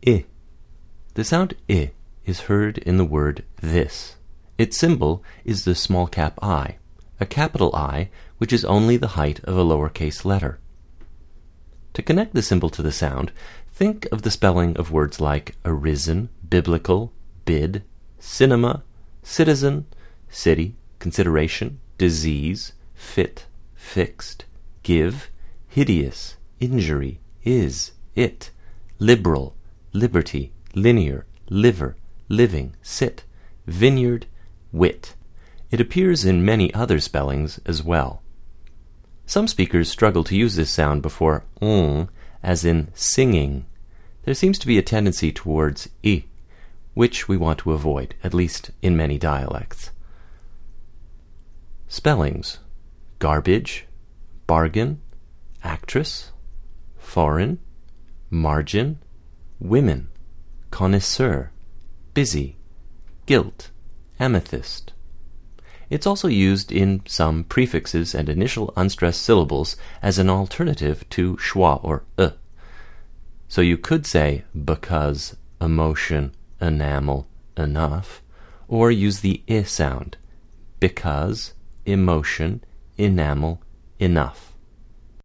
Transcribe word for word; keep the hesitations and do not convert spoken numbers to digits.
I. The sound I is heard in the word this. Its symbol is the small cap I, a capital I which is only the height of a lowercase letter. To connect the symbol to the sound, think of the spelling of words like arisen, biblical, bid, cinema, citizen, city, consideration, disease, fit, fixed, give, hideous, injury, is, it, liberal, liberty, linear, liver, living, sit, vineyard, wit. It appears in many other spellings as well. Some speakers struggle to use this sound before ng, as in singing. There seems to be a tendency towards I, which we want to avoid, at least in many dialects. Spellings: garbage, bargain, actress, foreign, margin, women, connoisseur, busy, guilt, amethyst. It's also used in some prefixes and initial unstressed syllables as an alternative to schwa or uh. So you could say because, emotion, enamel, enough, or use the I sound, because, emotion, enamel, enough.